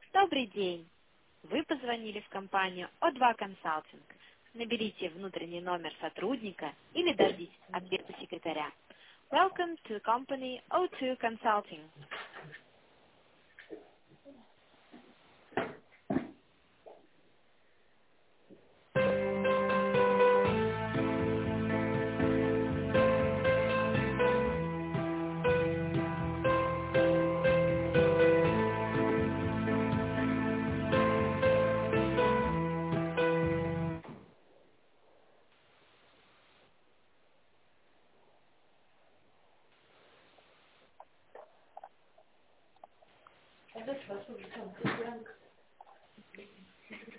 Добрый день! Вы позвонили в компанию O2 Consulting. Наберите внутренний номер сотрудника или дождитесь ответа секретаря. Welcome to company O2 Consulting.